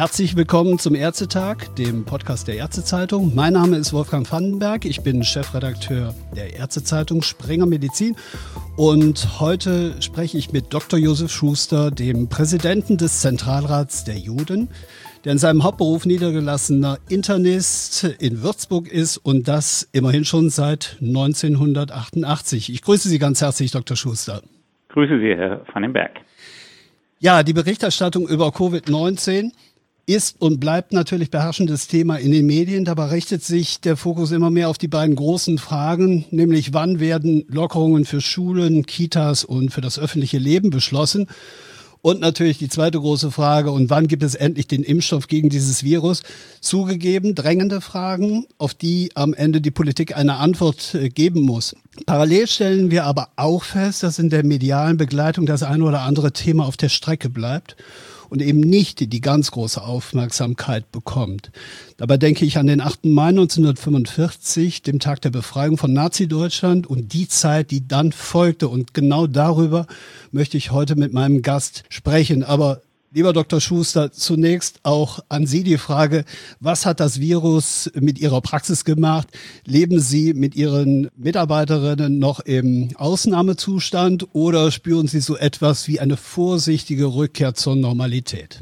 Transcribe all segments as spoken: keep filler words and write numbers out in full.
Herzlich willkommen zum Ärztetag, dem Podcast der Ärztezeitung. Mein Name ist Wolfgang Vandenberg, ich bin Chefredakteur der Ärztezeitung Springer Medizin und heute spreche ich mit Doktor Josef Schuster, dem Präsidenten des Zentralrats der Juden, der in seinem Hauptberuf niedergelassener Internist in Würzburg ist und das immerhin schon seit neunzehnhundertachtundachtzig. Ich grüße Sie ganz herzlich, Doktor Schuster. Grüße Sie, Herr Vandenberg. Ja, die Berichterstattung über Covid neunzehn ist und bleibt natürlich beherrschendes Thema in den Medien. Dabei richtet sich der Fokus immer mehr auf die beiden großen Fragen, nämlich wann werden Lockerungen für Schulen, Kitas und für das öffentliche Leben beschlossen? Und natürlich die zweite große Frage, und wann gibt es endlich den Impfstoff gegen dieses Virus? Zugegeben, drängende Fragen, auf die am Ende die Politik eine Antwort geben muss. Parallel stellen wir aber auch fest, dass in der medialen Begleitung das eine oder andere Thema auf der Strecke bleibt und eben nicht die ganz große Aufmerksamkeit bekommt. Dabei denke ich an den achten Mai neunzehnhundertfünfundvierzig, dem Tag der Befreiung von Nazi-Deutschland und die Zeit, die dann folgte. Und genau darüber möchte ich heute mit meinem Gast sprechen. Aber lieber Doktor Schuster, zunächst auch an Sie die Frage, was hat das Virus mit Ihrer Praxis gemacht? Leben Sie mit Ihren Mitarbeiterinnen noch im Ausnahmezustand oder spüren Sie so etwas wie eine vorsichtige Rückkehr zur Normalität?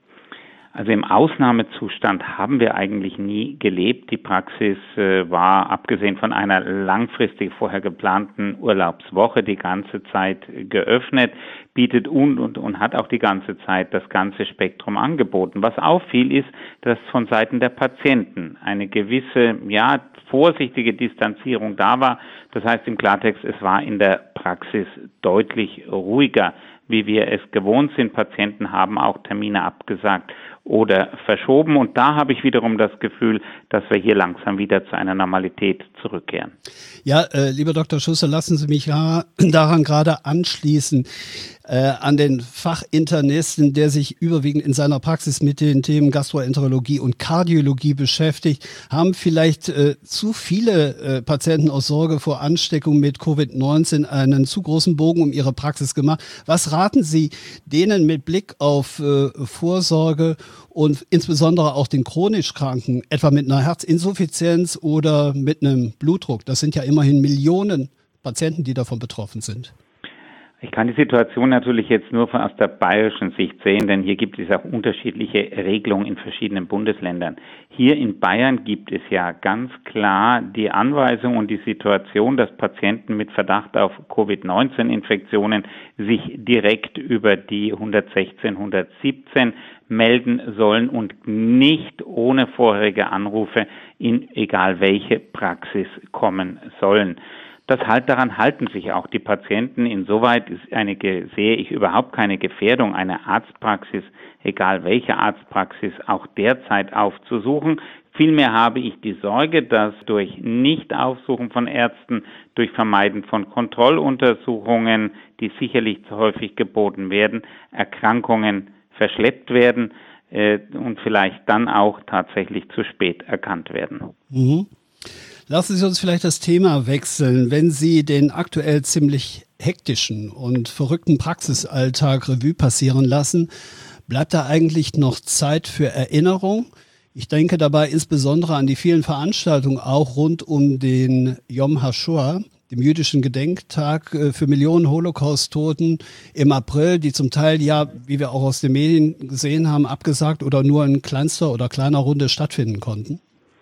Also im Ausnahmezustand haben wir eigentlich nie gelebt. Die Praxis äh, war, abgesehen von einer langfristig vorher geplanten Urlaubswoche, die ganze Zeit geöffnet, bietet und, und, und hat auch die ganze Zeit das ganze Spektrum angeboten. Was auffiel, ist, dass von Seiten der Patienten eine gewisse, ja, vorsichtige Distanzierung da war. Das heißt im Klartext, es war in der Praxis deutlich ruhiger, wie wir es gewohnt sind. Patienten haben auch Termine abgesagt oder verschoben. Und da habe ich wiederum das Gefühl, dass wir hier langsam wieder zu einer Normalität zurückkehren. Ja, äh, lieber Doktor Schuster, lassen Sie mich ja daran gerade anschließen, äh, an den Fachinternisten, der sich überwiegend in seiner Praxis mit den Themen Gastroenterologie und Kardiologie beschäftigt. Haben vielleicht äh, zu viele äh, Patienten aus Sorge vor Ansteckung mit Covid neunzehn einen zu großen Bogen um ihre Praxis gemacht? Was raten Sie denen mit Blick auf äh, Vorsorge und insbesondere auch den chronisch Kranken, etwa mit einer Herzinsuffizienz oder mit einem Blutdruck? Das sind ja immerhin Millionen Patienten, die davon betroffen sind. Ich kann die Situation natürlich jetzt nur von aus der bayerischen Sicht sehen, denn hier gibt es auch unterschiedliche Regelungen in verschiedenen Bundesländern. Hier in Bayern gibt es ja ganz klar die Anweisung und die Situation, dass Patienten mit Verdacht auf Covid neunzehn Infektionen sich direkt über die hundertsechzehn, hundertsiebzehn melden sollen und nicht ohne vorherige Anrufe in egal welche Praxis kommen sollen. Das halt, daran halten sich auch die Patienten. Insoweit ist eine, sehe ich überhaupt keine Gefährdung, eine Arztpraxis, egal welche Arztpraxis, auch derzeit aufzusuchen. Vielmehr habe ich die Sorge, dass durch Nichtaufsuchen von Ärzten, durch Vermeiden von Kontrolluntersuchungen, die sicherlich zu häufig geboten werden, Erkrankungen verschleppt werden äh, und vielleicht dann auch tatsächlich zu spät erkannt werden. Mhm. Lassen Sie uns vielleicht das Thema wechseln. Wenn Sie den aktuell ziemlich hektischen und verrückten Praxisalltag Revue passieren lassen, bleibt da eigentlich noch Zeit für Erinnerung? Ich denke dabei insbesondere an die vielen Veranstaltungen auch rund um den Yom HaShoah, dem jüdischen Gedenktag für Millionen Holocaust-Toten im April, die zum Teil ja, wie wir auch aus den Medien gesehen haben, abgesagt oder nur in kleinster oder kleiner Runde stattfinden konnten.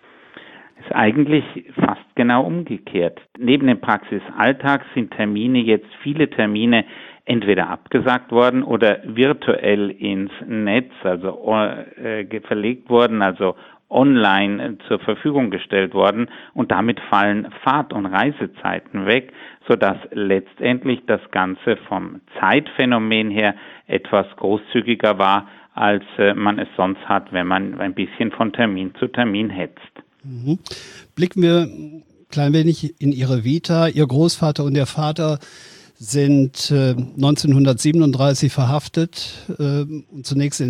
Ist eigentlich fast genau umgekehrt. Neben dem Praxisalltag sind Termine jetzt viele Termine entweder abgesagt worden oder virtuell ins Netz, also äh, verlegt worden, also online zur Verfügung gestellt worden und damit fallen Fahrt- und Reisezeiten weg, sodass letztendlich das Ganze vom Zeitphänomen her etwas großzügiger war, als äh, man es sonst hat, wenn man ein bisschen von Termin zu Termin hetzt. Mhm. Blicken wir ein klein wenig in Ihre Vita. Ihr Großvater und Ihr Vater sind äh, neunzehnhundertsiebenunddreißig verhaftet äh, und zunächst in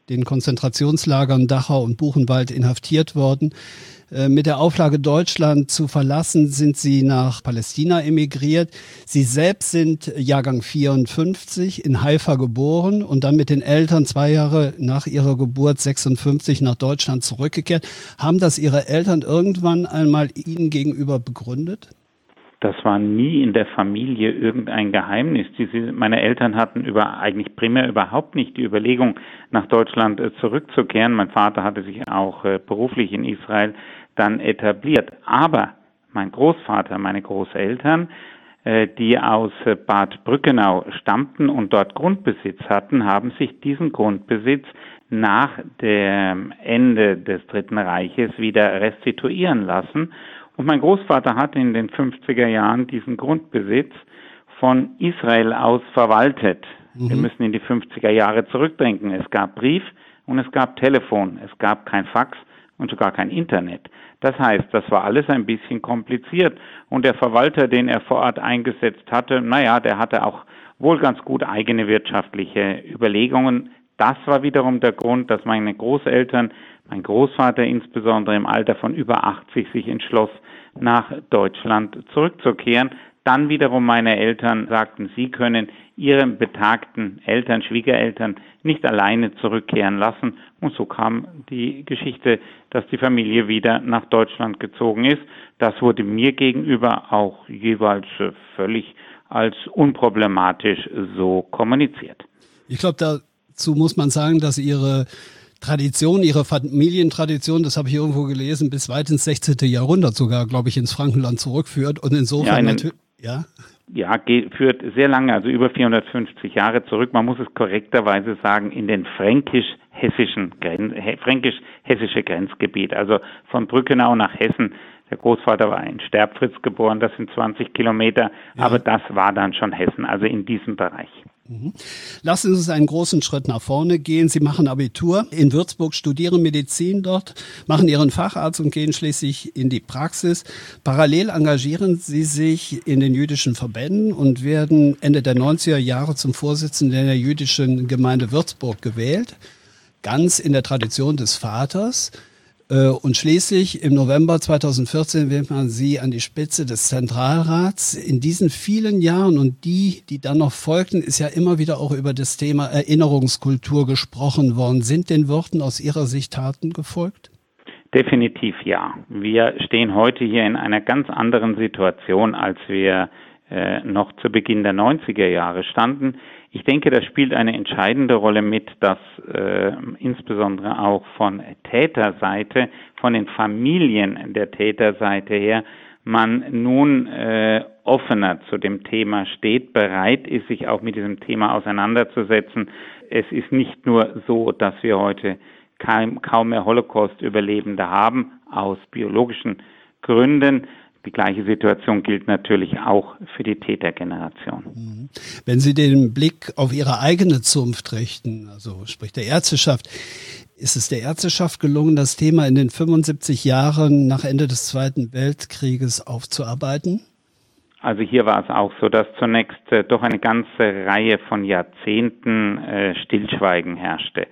den Konzentrationslagern Dachau und Buchenwald inhaftiert worden. Mit der Auflage, Deutschland zu verlassen, sind Sie nach Palästina emigriert. Sie selbst sind Jahrgang vierundfünfzig, in Haifa geboren und dann mit den Eltern zwei Jahre nach ihrer Geburt sechsundfünfzig nach Deutschland zurückgekehrt. Haben das Ihre Eltern irgendwann einmal Ihnen gegenüber begründet? Das war nie in der Familie irgendein Geheimnis. Diese, meine Eltern hatten über, eigentlich primär überhaupt nicht die Überlegung, nach Deutschland äh, zurückzukehren. Mein Vater hatte sich auch äh, beruflich in Israel dann etabliert. Aber mein Großvater, meine Großeltern, äh, die aus äh, Bad Brückenau stammten und dort Grundbesitz hatten, haben sich diesen Grundbesitz nach dem Ende des Dritten Reiches wieder restituieren lassen. Und mein Großvater hat in den fünfziger Jahren diesen Grundbesitz von Israel aus verwaltet. Mhm. Wir müssen in die fünfziger Jahre zurückdenken. Es gab Brief und es gab Telefon. Es gab kein Fax und sogar kein Internet. Das heißt, das war alles ein bisschen kompliziert. Und der Verwalter, den er vor Ort eingesetzt hatte, naja, der hatte auch wohl ganz gut eigene wirtschaftliche Überlegungen. Das war wiederum der Grund, dass meine Großeltern, mein Großvater insbesondere im Alter von über achtzig, sich entschloss, nach Deutschland zurückzukehren. Dann wiederum meine Eltern sagten, sie können ihre betagten Eltern, Schwiegereltern nicht alleine zurückkehren lassen. Und so kam die Geschichte, dass die Familie wieder nach Deutschland gezogen ist. Das wurde mir gegenüber auch jeweils völlig als unproblematisch so kommuniziert. Ich glaube, dazu muss man sagen, dass Ihre Tradition, ihre Familientradition, das habe ich irgendwo gelesen, bis weit ins sechzehnte. Jahrhundert sogar, glaube ich, ins Frankenland zurückführt. Und insofern ja, natürlich, ja. Ja, geht, führt sehr lange, also über vierhundertfünfzig Jahre zurück. Man muss es korrekterweise sagen, in den fränkisch-hessischen Grenz, fränkisch-hessische Grenzgebiet, also von Brückenau nach Hessen. Der Großvater war in Sterbfritz geboren, das sind zwanzig Kilometer, ja. Aber das war dann schon Hessen, also in diesem Bereich. Mhm. Lassen Sie uns einen großen Schritt nach vorne gehen. Sie machen Abitur in Würzburg, studieren Medizin dort, machen Ihren Facharzt und gehen schließlich in die Praxis. Parallel engagieren Sie sich in den jüdischen Verbänden und werden Ende der neunziger Jahre zum Vorsitzenden der jüdischen Gemeinde Würzburg gewählt, ganz in der Tradition des Vaters. Und schließlich im November zweitausendvierzehn wählt man Sie an die Spitze des Zentralrats. In diesen vielen Jahren und die, die dann noch folgten, ist ja immer wieder auch über das Thema Erinnerungskultur gesprochen worden. Sind den Worten aus Ihrer Sicht Taten gefolgt? Definitiv ja. Wir stehen heute hier in einer ganz anderen Situation, als wir äh, noch zu Beginn der neunziger Jahre standen. Ich denke, das spielt eine entscheidende Rolle mit, dass äh, insbesondere auch von Täterseite, von den Familien der Täterseite her, man nun äh, offener zu dem Thema steht, bereit ist, sich auch mit diesem Thema auseinanderzusetzen. Es ist nicht nur so, dass wir heute kaum, kaum mehr Holocaust-Überlebende haben, aus biologischen Gründen. Die gleiche Situation gilt natürlich auch für die Tätergeneration. Wenn Sie den Blick auf Ihre eigene Zunft richten, also sprich der Ärzteschaft, ist es der Ärzteschaft gelungen, das Thema in den fünfundsiebzig Jahren nach Ende des Zweiten Weltkrieges aufzuarbeiten? Also hier war es auch so, dass zunächst äh, doch eine ganze Reihe von Jahrzehnten äh, Stillschweigen herrschte.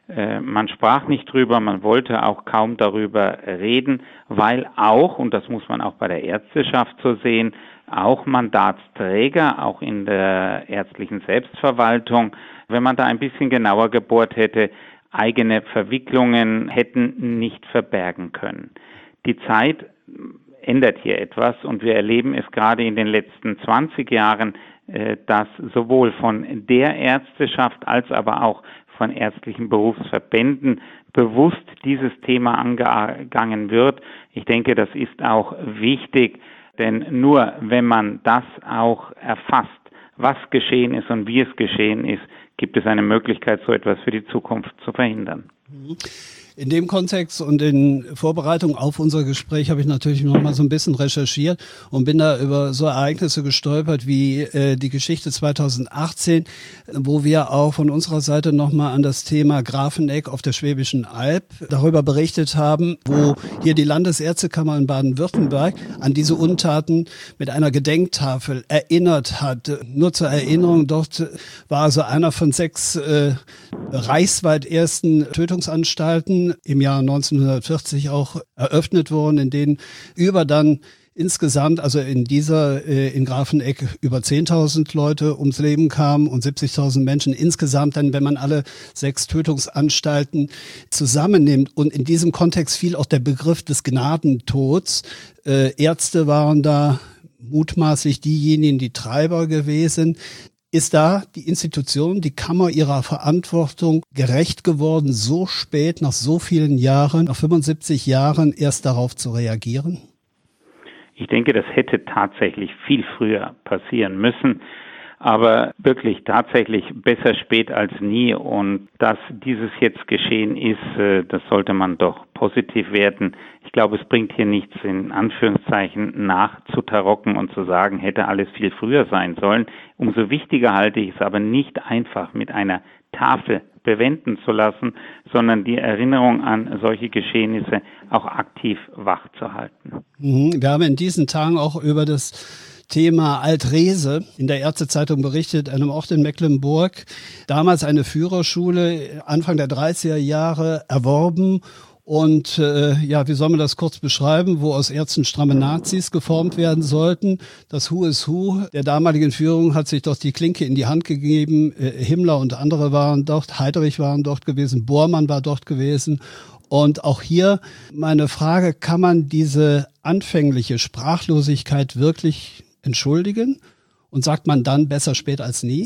Man sprach nicht drüber, man wollte auch kaum darüber reden, weil auch, und das muss man auch bei der Ärzteschaft so sehen, auch Mandatsträger, auch in der ärztlichen Selbstverwaltung, wenn man da ein bisschen genauer gebohrt hätte, eigene Verwicklungen hätten nicht verbergen können. Die Zeit ändert hier etwas und wir erleben es gerade in den letzten zwanzig Jahren, dass sowohl von der Ärzteschaft als aber auch von ärztlichen Berufsverbänden bewusst dieses Thema angegangen wird. Ich denke, das ist auch wichtig, denn nur wenn man das auch erfasst, was geschehen ist und wie es geschehen ist, gibt es eine Möglichkeit, so etwas für die Zukunft zu verhindern. In dem Kontext und in Vorbereitung auf unser Gespräch habe ich natürlich noch mal so ein bisschen recherchiert und bin da über so Ereignisse gestolpert wie äh, die Geschichte zweitausendachtzehn, wo wir auch von unserer Seite noch mal an das Thema Grafeneck auf der Schwäbischen Alb darüber berichtet haben, wo hier die Landesärztekammer in Baden-Württemberg an diese Untaten mit einer Gedenktafel erinnert hat. Nur zur Erinnerung, dort war also einer von sechs äh, reichsweit ersten Tötungsanstalten im Jahr neunzehnhundertvierzig auch eröffnet worden, in denen über dann insgesamt, also in dieser, äh, in Grafeneck über zehntausend Leute ums Leben kamen und siebzigtausend Menschen insgesamt dann, wenn man alle sechs Tötungsanstalten zusammennimmt. Und in diesem Kontext fiel auch der Begriff des Gnadentods. Äh, Ärzte waren da mutmaßlich diejenigen, die Treiber gewesen. Ist da die Institution, die Kammer ihrer Verantwortung gerecht geworden, so spät, nach so vielen Jahren, nach fünfundsiebzig Jahren erst darauf zu reagieren? Ich denke, das hätte tatsächlich viel früher passieren müssen. Aber wirklich tatsächlich besser spät als nie. Und dass dieses jetzt geschehen ist, das sollte man doch positiv werten. Ich glaube, es bringt hier nichts, in Anführungszeichen nachzutarocken und zu sagen, hätte alles viel früher sein sollen. Umso wichtiger halte ich es aber nicht einfach mit einer Tafel bewenden zu lassen, sondern die Erinnerung an solche Geschehnisse auch aktiv wach zu halten. Wir haben in diesen Tagen auch über das Thema Alt-Reese in der Ärztezeitung berichtet, einem Ort in Mecklenburg, damals eine Führerschule, Anfang der dreißiger Jahre erworben und äh, ja, wie soll man das kurz beschreiben, wo aus Ärzten stramme Nazis geformt werden sollten. Das Who is Who der damaligen Führung hat sich doch die Klinke in die Hand gegeben. Äh, Himmler und andere waren dort, Heydrich waren dort gewesen, Bormann war dort gewesen. Und auch hier meine Frage, kann man diese anfängliche Sprachlosigkeit wirklich entschuldigen? Und sagt man dann besser spät als nie?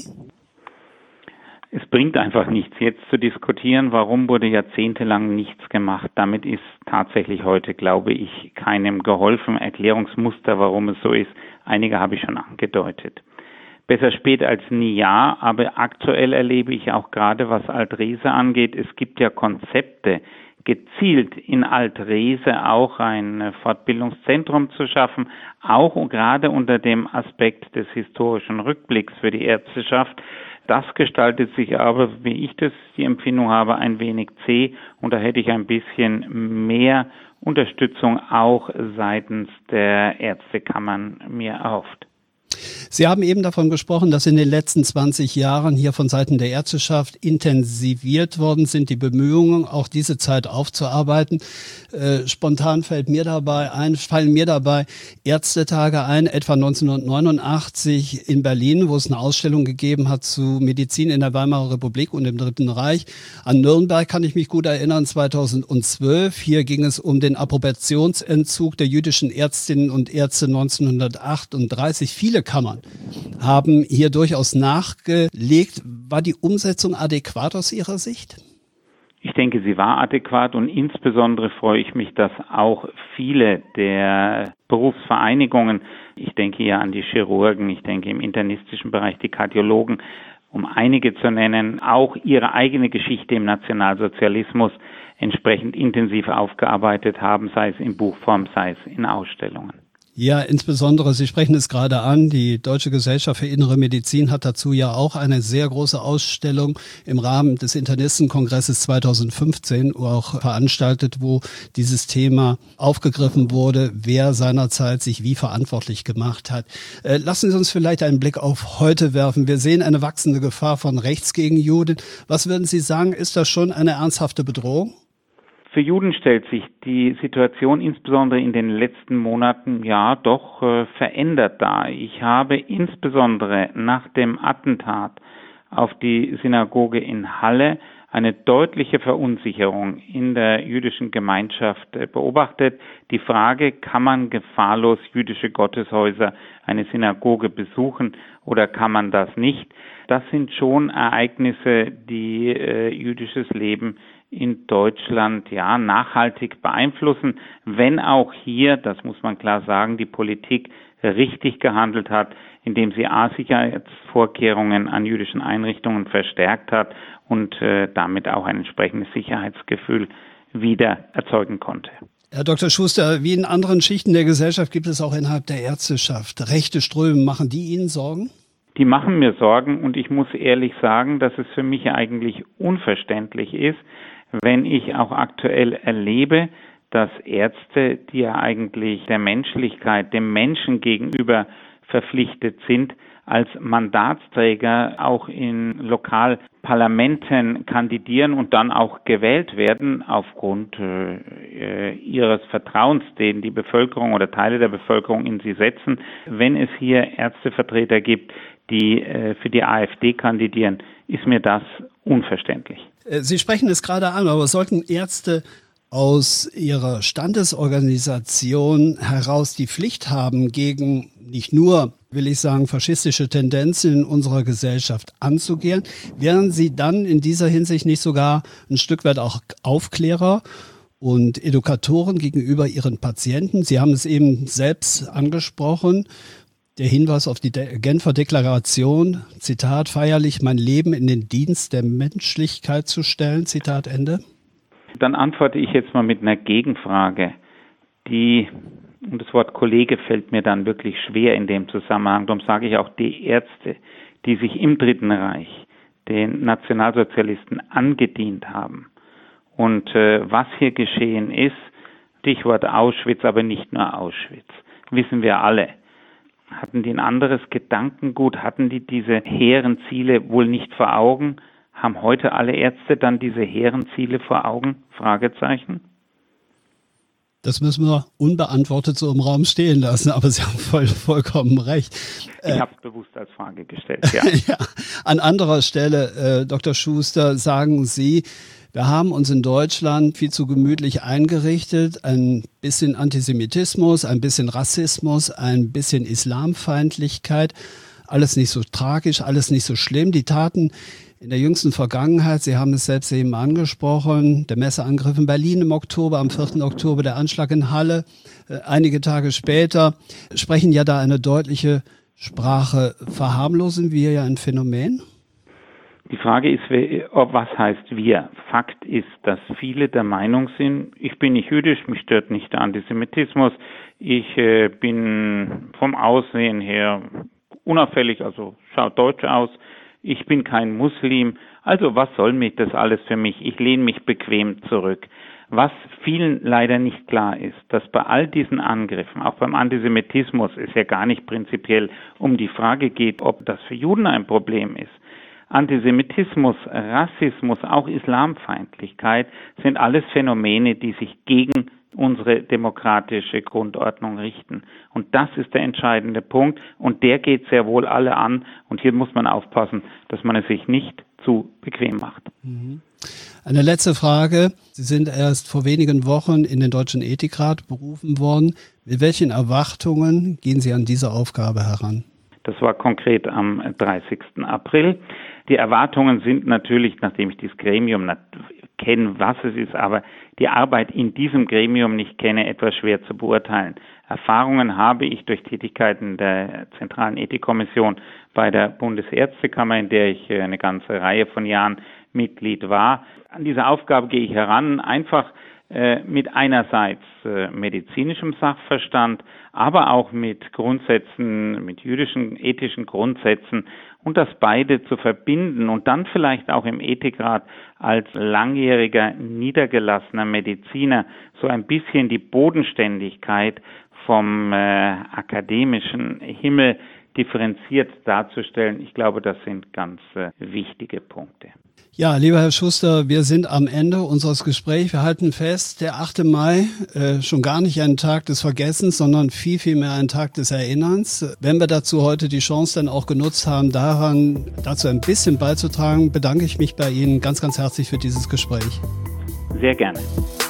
Es bringt einfach nichts, jetzt zu diskutieren, warum wurde jahrzehntelang nichts gemacht. Damit ist tatsächlich heute, glaube ich, keinem geholfen. Erklärungsmuster, warum es so ist, einige habe ich schon angedeutet. Besser spät als nie, ja, aber aktuell erlebe ich auch gerade, was Alt-Reese angeht, es gibt ja Konzepte, gezielt in Alt-Reese auch ein Fortbildungszentrum zu schaffen, auch und gerade unter dem Aspekt des historischen Rückblicks für die Ärzteschaft. Das gestaltet sich aber, wie ich das die Empfindung habe, ein wenig zäh und da hätte ich ein bisschen mehr Unterstützung auch seitens der Ärztekammern mir erhofft. Sie haben eben davon gesprochen, dass in den letzten zwanzig Jahren hier von Seiten der Ärzteschaft intensiviert worden sind, die Bemühungen, auch diese Zeit aufzuarbeiten. Äh, spontan fällt mir dabei ein, fallen mir dabei Ärztetage ein, etwa neunzehnhundertneunundachtzig in Berlin, wo es eine Ausstellung gegeben hat zu Medizin in der Weimarer Republik und im Dritten Reich. An Nürnberg kann ich mich gut erinnern, zweitausendzwölf. Hier ging es um den Approbationsentzug der jüdischen Ärztinnen und Ärzte neunzehnhundertachtunddreißig. Viele Kammern haben hier durchaus nachgelegt. War die Umsetzung adäquat aus Ihrer Sicht? Ich denke, sie war adäquat und insbesondere freue ich mich, dass auch viele der Berufsvereinigungen, ich denke hier an die Chirurgen, ich denke im internistischen Bereich die Kardiologen, um einige zu nennen, auch ihre eigene Geschichte im Nationalsozialismus entsprechend intensiv aufgearbeitet haben, sei es in Buchform, sei es in Ausstellungen. Ja, insbesondere, Sie sprechen es gerade an, die Deutsche Gesellschaft für Innere Medizin hat dazu ja auch eine sehr große Ausstellung im Rahmen des Internistenkongresses zweitausendfünfzehn auch veranstaltet, wo dieses Thema aufgegriffen wurde, wer seinerzeit sich wie verantwortlich gemacht hat. Äh, lassen Sie uns vielleicht einen Blick auf heute werfen. Wir sehen eine wachsende Gefahr von rechts gegen Juden. Was würden Sie sagen, ist das schon eine ernsthafte Bedrohung? Für Juden stellt sich die Situation insbesondere in den letzten Monaten ja doch äh, verändert dar. Ich habe insbesondere nach dem Attentat auf die Synagoge in Halle eine deutliche Verunsicherung in der jüdischen Gemeinschaft äh, beobachtet. Die Frage, kann man gefahrlos jüdische Gotteshäuser, eine Synagoge besuchen oder kann man das nicht? Das sind schon Ereignisse, die äh, jüdisches Leben in Deutschland ja nachhaltig beeinflussen, wenn auch hier, das muss man klar sagen, die Politik richtig gehandelt hat, indem sie A, Sicherheitsvorkehrungen an jüdischen Einrichtungen verstärkt hat und äh, damit auch ein entsprechendes Sicherheitsgefühl wieder erzeugen konnte. Herr Doktor Schuster, wie in anderen Schichten der Gesellschaft gibt es auch innerhalb der Ärzteschaft rechte Ströme. Machen die Ihnen Sorgen? Die machen mir Sorgen und ich muss ehrlich sagen, dass es für mich eigentlich unverständlich ist, wenn ich auch aktuell erlebe, dass Ärzte, die ja eigentlich der Menschlichkeit, dem Menschen gegenüber verpflichtet sind, als Mandatsträger auch in Lokalparlamenten kandidieren und dann auch gewählt werden aufgrund äh, ihres Vertrauens, den die Bevölkerung oder Teile der Bevölkerung in sie setzen. Wenn es hier Ärztevertreter gibt, die äh, für die AfD kandidieren, ist mir das unverständlich. Sie sprechen es gerade an, aber sollten Ärzte aus ihrer Standesorganisation heraus die Pflicht haben, gegen nicht nur, will ich sagen, faschistische Tendenzen in unserer Gesellschaft anzugehen, wären sie dann in dieser Hinsicht nicht sogar ein Stück weit auch Aufklärer und Edukatoren gegenüber ihren Patienten? Sie haben es eben selbst angesprochen. Der Hinweis auf die Genfer Deklaration, Zitat, feierlich mein Leben in den Dienst der Menschlichkeit zu stellen, Zitat Ende. Dann antworte ich jetzt mal mit einer Gegenfrage, die, und das Wort Kollege fällt mir dann wirklich schwer in dem Zusammenhang, darum sage ich auch die Ärzte, die sich im Dritten Reich den Nationalsozialisten angedient haben. Und äh, was hier geschehen ist, Stichwort Auschwitz, aber nicht nur Auschwitz, wissen wir alle. Hatten die ein anderes Gedankengut? Hatten die diese hehren Ziele wohl nicht vor Augen? Haben heute alle Ärzte dann diese hehren Ziele vor Augen? Fragezeichen. Das müssen wir unbeantwortet so im Raum stehen lassen, aber Sie haben voll, vollkommen recht. Ich äh, habe es bewusst als Frage gestellt, ja. ja. An anderer Stelle, äh, Doktor Schuster, sagen Sie, wir haben uns in Deutschland viel zu gemütlich eingerichtet, ein bisschen Antisemitismus, ein bisschen Rassismus, ein bisschen Islamfeindlichkeit, alles nicht so tragisch, alles nicht so schlimm. Die Taten in der jüngsten Vergangenheit, Sie haben es selbst eben angesprochen, der Messerangriff in Berlin im Oktober, am vierten Oktober, der Anschlag in Halle, äh, einige Tage später, sprechen ja da eine deutliche Sprache. Verharmlosen wir ja ein Phänomen? Die Frage ist, ob was heißt wir? Fakt ist, dass viele der Meinung sind, ich bin nicht jüdisch, mich stört nicht der Antisemitismus, ich äh, bin vom Aussehen her unauffällig, also schaut deutsch aus, ich bin kein Muslim, also was soll mich das alles für mich? Ich lehne mich bequem zurück. Was vielen leider nicht klar ist, dass bei all diesen Angriffen, auch beim Antisemitismus, es ja gar nicht prinzipiell um die Frage geht, ob das für Juden ein Problem ist. Antisemitismus, Rassismus, auch Islamfeindlichkeit sind alles Phänomene, die sich gegen unsere demokratische Grundordnung richten. Und das ist der entscheidende Punkt und der geht sehr wohl alle an und hier muss man aufpassen, dass man es sich nicht zu bequem macht. Eine letzte Frage. Sie sind erst vor wenigen Wochen in den Deutschen Ethikrat berufen worden. Mit welchen Erwartungen gehen Sie an diese Aufgabe heran? Das war konkret am dreißigsten April. Die Erwartungen sind natürlich, nachdem ich dieses Gremium kenne, was es ist, aber die Arbeit in diesem Gremium nicht kenne, etwas schwer zu beurteilen. Erfahrungen habe ich durch Tätigkeiten der Zentralen Ethikkommission bei der Bundesärztekammer, in der ich eine ganze Reihe von Jahren Mitglied war. An diese Aufgabe gehe ich heran, einfach äh, mit einerseits äh, medizinischem Sachverstand, aber auch mit Grundsätzen, mit jüdischen, ethischen Grundsätzen und das beide zu verbinden und dann vielleicht auch im Ethikrat als langjähriger, niedergelassener Mediziner so ein bisschen die Bodenständigkeit vom äh, akademischen Himmel differenziert darzustellen. Ich glaube, das sind ganz äh, wichtige Punkte. Ja, lieber Herr Schuster, wir sind am Ende unseres Gesprächs. Wir halten fest, der achte Mai, äh, schon gar nicht ein Tag des Vergessens, sondern viel, viel mehr ein Tag des Erinnerns. Wenn wir dazu heute die Chance dann auch genutzt haben, daran, dazu ein bisschen beizutragen, bedanke ich mich bei Ihnen ganz, ganz herzlich für dieses Gespräch. Sehr gerne.